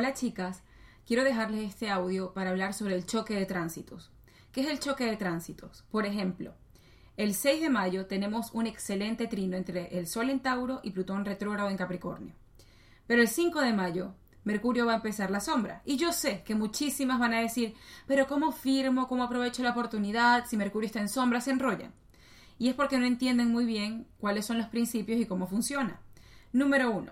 Hola chicas, quiero dejarles este audio para hablar sobre el choque de tránsitos. ¿Qué es el choque de tránsitos? Por ejemplo, el 6 de mayo tenemos un excelente trino entre el Sol en Tauro y Plutón retrógrado en Capricornio. Pero el 5 de mayo, Mercurio va a empezar la sombra. Y yo sé que muchísimas van a decir, pero ¿cómo firmo? ¿Cómo aprovecho la oportunidad? Si Mercurio está en sombra, se enrollan. Y es porque no entienden muy bien cuáles son los principios y cómo funciona. Número 1.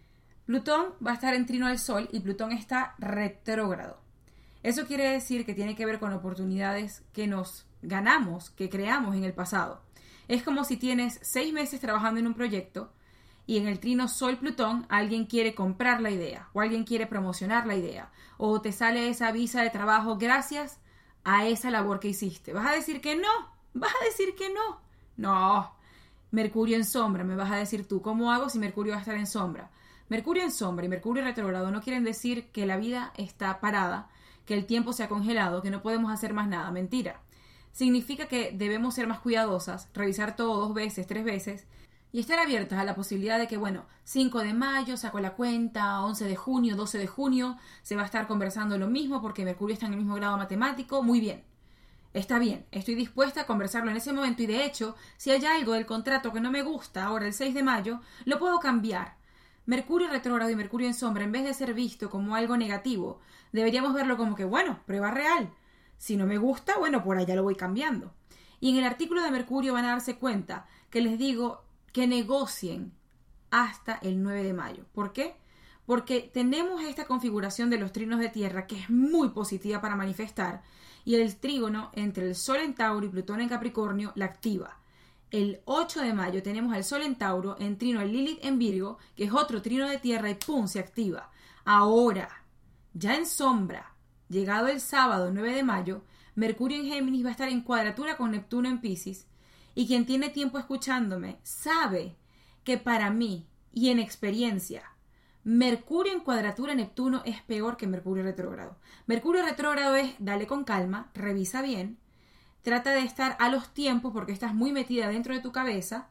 Plutón va a estar en trino al Sol y Plutón está retrógrado. Eso quiere decir que tiene que ver con oportunidades que nos ganamos, que creamos en el pasado. Es como si tienes 6 meses trabajando en un proyecto y en el trino Sol-Plutón alguien quiere comprar la idea o alguien quiere promocionar la idea o te sale esa visa de trabajo gracias a esa labor que hiciste. ¿Vas a decir que no? ¿Vas a decir que no? No. Mercurio en sombra, me vas a decir tú. ¿Cómo hago si Mercurio va a estar en sombra? Mercurio en sombra y Mercurio retrógrado no quieren decir que la vida está parada, que el tiempo se ha congelado, que no podemos hacer más nada. Mentira. Significa que debemos ser más cuidadosas, revisar todo 2 veces, 3 veces y estar abiertas a la posibilidad de que, 5 de mayo saco la cuenta, 11 de junio, 12 de junio, se va a estar conversando lo mismo porque Mercurio está en el mismo grado matemático. Muy bien. Está bien, estoy dispuesta a conversarlo en ese momento y de hecho, si hay algo del contrato que no me gusta ahora el 6 de mayo, lo puedo cambiar. Mercurio retrógrado y Mercurio en sombra, en vez de ser visto como algo negativo, deberíamos verlo como que, prueba real. Si no me gusta, por allá lo voy cambiando. Y en el artículo de Mercurio van a darse cuenta que les digo que negocien hasta el 9 de mayo. ¿Por qué? Porque tenemos esta configuración de los trinos de tierra que es muy positiva para manifestar y el trígono entre el Sol en Tauro y Plutón en Capricornio la activa. El 8 de mayo tenemos al Sol en Tauro en trino el Lilith en Virgo, que es otro trino de tierra y ¡pum! Se activa. Ahora, ya en sombra, llegado el sábado 9 de mayo, Mercurio en Géminis va a estar en cuadratura con Neptuno en Piscis y quien tiene tiempo escuchándome sabe que para mí y en experiencia Mercurio en cuadratura Neptuno es peor que Mercurio retrógrado. Mercurio retrógrado es dale con calma, revisa bien, trata de estar a los tiempos porque estás muy metida dentro de tu cabeza,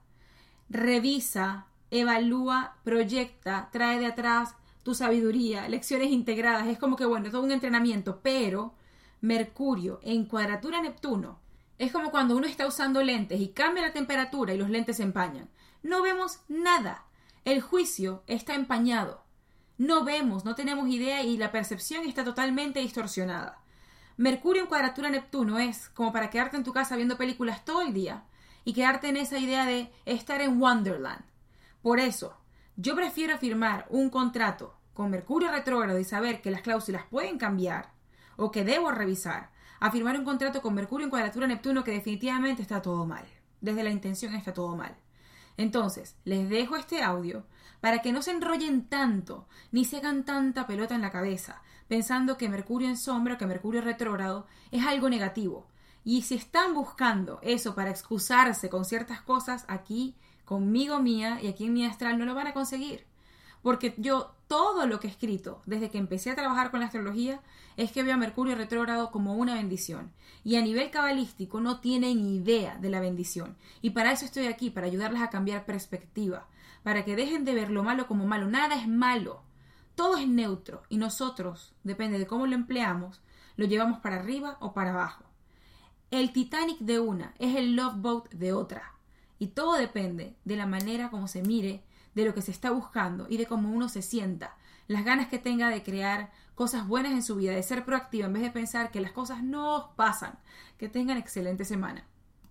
revisa, evalúa, proyecta, trae de atrás tu sabiduría, lecciones integradas, es como que es todo un entrenamiento, pero Mercurio en cuadratura Neptuno es como cuando uno está usando lentes y cambia la temperatura y los lentes se empañan. No vemos nada, el juicio está empañado. No vemos, no tenemos idea y la percepción está totalmente distorsionada. Mercurio en cuadratura Neptuno es como para quedarte en tu casa viendo películas todo el día y quedarte en esa idea de estar en Wonderland. Por eso, yo prefiero firmar un contrato con Mercurio retrógrado y saber que las cláusulas pueden cambiar o que debo revisar, a firmar un contrato con Mercurio en cuadratura Neptuno que definitivamente está todo mal. Desde la intención está todo mal. Entonces, les dejo este audio para que no se enrollen tanto, ni se hagan tanta pelota en la cabeza, pensando que Mercurio en sombra o que Mercurio retrógrado es algo negativo. Y si están buscando eso para excusarse con ciertas cosas, aquí, conmigo mía y aquí en mi astral, no lo van a conseguir. Porque yo, todo lo que he escrito desde que empecé a trabajar con la astrología es que veo a Mercurio retrógrado como una bendición. Y a nivel cabalístico no tienen idea de la bendición. Y para eso estoy aquí, para ayudarles a cambiar perspectiva. Para que dejen de ver lo malo como malo. Nada es malo. Todo es neutro. Y nosotros, depende de cómo lo empleamos, lo llevamos para arriba o para abajo. El Titanic de una es el Love Boat de otra. Y todo depende de la manera como se mire, de lo que se está buscando y de cómo uno se sienta, las ganas que tenga de crear cosas buenas en su vida, de ser proactiva en vez de pensar que las cosas no pasan. Que tengan excelente semana.